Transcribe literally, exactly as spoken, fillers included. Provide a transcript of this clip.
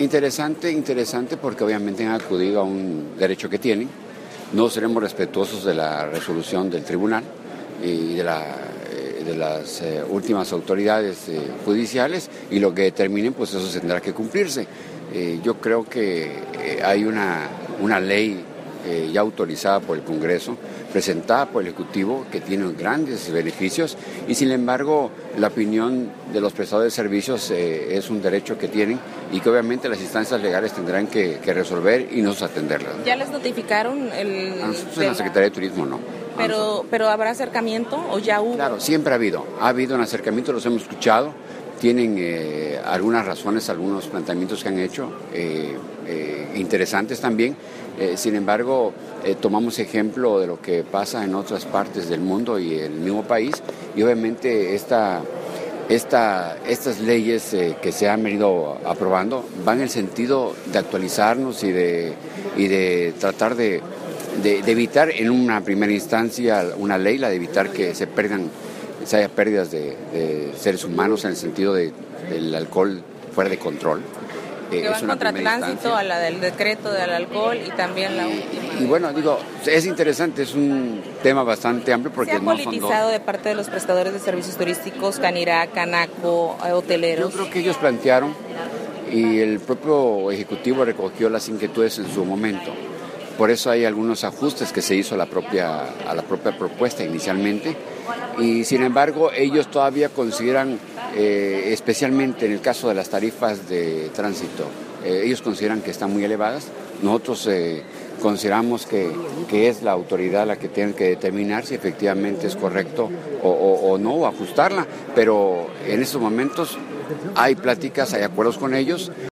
Interesante, interesante porque obviamente han acudido a un derecho que tienen. No seremos respetuosos de la resolución del tribunal y de, la, de las eh, últimas autoridades eh, judiciales, y lo que determinen, pues eso tendrá que cumplirse. Eh, yo creo que eh, hay una, una ley eh, ya autorizada por el Congreso, presentada por el Ejecutivo, que tiene grandes beneficios, y sin embargo la opinión de los prestadores de servicios eh, es un derecho que tienen y que obviamente las instancias legales tendrán que, que resolver y nosotros atenderlas. ¿Ya les notificaron el...? A nosotros en la Secretaría de Turismo no. Pero, pero ¿habrá acercamiento o ya hubo? Claro, siempre ha habido, ha habido un acercamiento, los hemos escuchado, tienen eh, algunas razones, algunos planteamientos que han hecho, eh, eh, interesantes también. Eh, sin embargo, eh, tomamos ejemplo de lo que pasa en otras partes del mundo y en el mismo país, y obviamente esta, esta, estas leyes eh, que se han venido aprobando van en el sentido de actualizarnos y de, y de tratar de, de, de evitar en una primera instancia una ley, la de evitar que se pierdan, se haya pérdidas de, de seres humanos en el sentido de, del alcohol fuera de control. Que van contra tránsito, a la del decreto del alcohol y también la última. Y bueno, digo, es interesante, es un tema bastante amplio porque ¿Se ha no politizado son dos... de parte de los prestadores de servicios turísticos, Canirac, Canaco, hoteleros? Yo creo que ellos plantearon y el propio Ejecutivo recogió las inquietudes en su momento. Por eso hay algunos ajustes que se hizo a la propia, a la propia propuesta inicialmente, y sin embargo ellos todavía consideran, eh, especialmente en el caso de las tarifas de tránsito, eh, ellos consideran que están muy elevadas. Nosotros eh, consideramos que, que es la autoridad la que tiene que determinar si efectivamente es correcto o, o, o no, o ajustarla, pero en estos momentos hay pláticas, hay acuerdos con ellos.